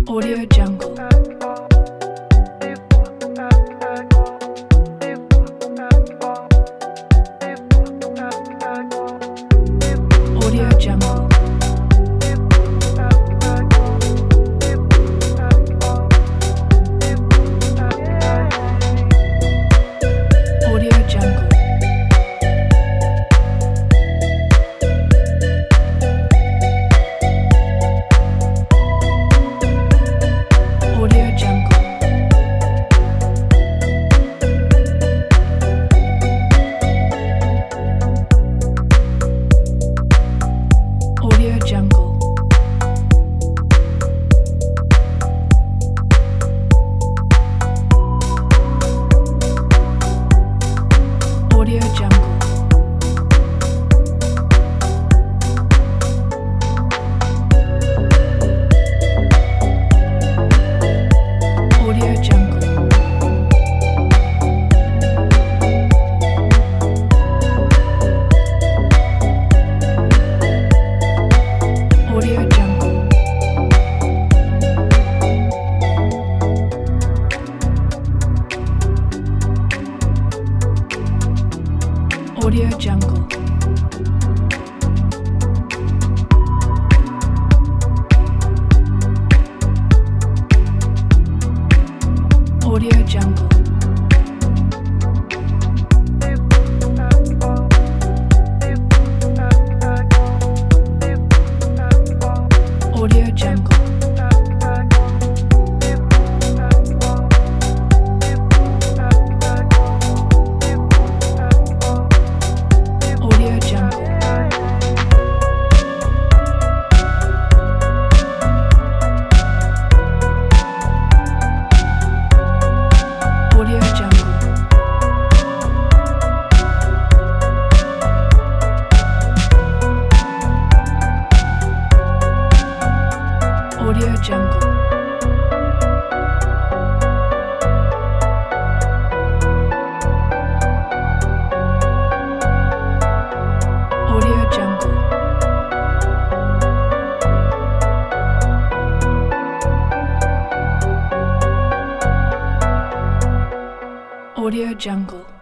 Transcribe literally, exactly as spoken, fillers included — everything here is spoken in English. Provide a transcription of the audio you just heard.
Audio Jungle. Audio Jungle. Audio Jungle. Audio Jungle. Audio Jungle. Audio Jungle. Audio Jungle. Audio Jungle. Audio Jungle. Audio Jungle. Audio Jungle. Audio Jungle. Audio Jungle. Audio Jungle. Audio Jungle. Audio Jungle.